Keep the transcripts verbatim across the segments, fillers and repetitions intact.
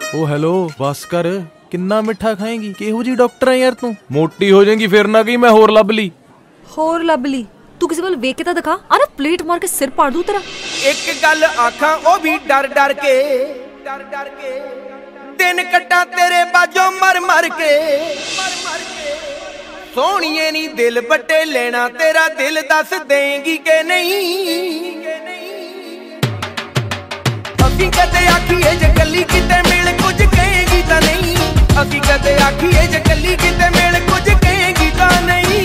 ओ hello बस कर, किन्ना मिठा खाएंगी? केहू जी डॉक्टर है यार तू, मोटी हो जाएगी फिर ना कहीं मैं होर लभ ली। होर लभ ली? तू किसी वेख के तो दिखा, आ ना प्लेट मार के सिर पाड़ दूं तेरा। एक गल आखां ओ भी डर डर के, डर डर के दिन कट्टा तेरे बाजों मर मर के, मर मर के सोहणीए नी दिल बट्टे लेना तेरा दिल दस देंगी के नहीं। असीं कदे आखीए जे गली किते मिल कुछ कहेगी तां नहीं, असीं कदे आखीए जे गली किते मिल कुछ कहेगी तां नहीं।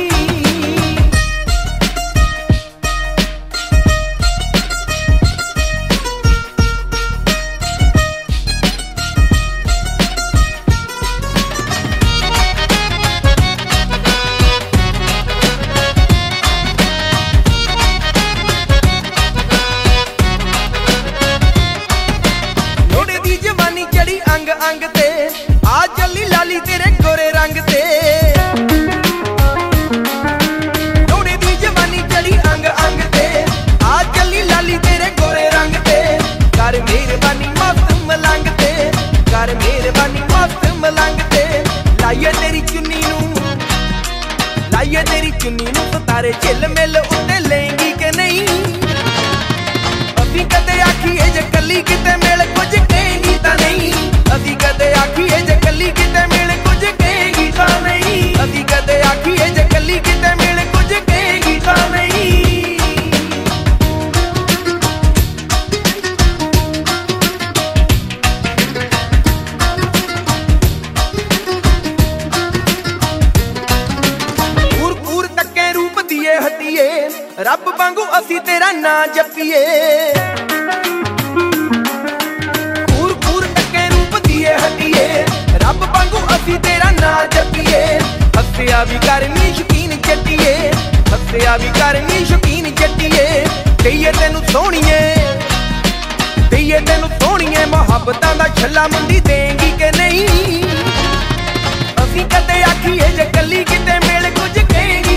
अंग ते आ जली लाली तेरे गोरे रंग ते, लोड़े दी जवानी चढ़ी अंग अंग ते आ जली लाली तेरे गोरे रंग ते। कर मेहरबानी मस्त मलंग ते, कर मेहरबानी मस्त मलंग ते। लाइए तेरी चुन्नी नू, लाइए तेरी चुन्नी नू सितारे झिल मिल उत्ते लेंगी के नहीं। असीं कदे आखीए जे कली किते मिल कुछ कहेगी तां नहीं, असीं कदे आखीए जे कली किते मिल कुछ कहेगी तां नहीं, असीं कदे आखीए जे कली किते मिल कुछ कहेगी तां नहीं। पूर पूर तक्के रूप दिए हटिए, रब वांगू असीं तेरा नां जपीए। रब वांगू असीं तेरा नां जपीए। हੱਸਿਆ भी करनी शौकीन जट्टीए, हੱਸਿਆ भी करनी शौकीन जट्टीए। दईए तेनू सोहणीए, दईए तेनू सोहणीए मुहब्बतां दा छल्ला मुंडी देंगी के नहीं। असीं कदे आखीए जे कली किते मिल कुछ कहेगी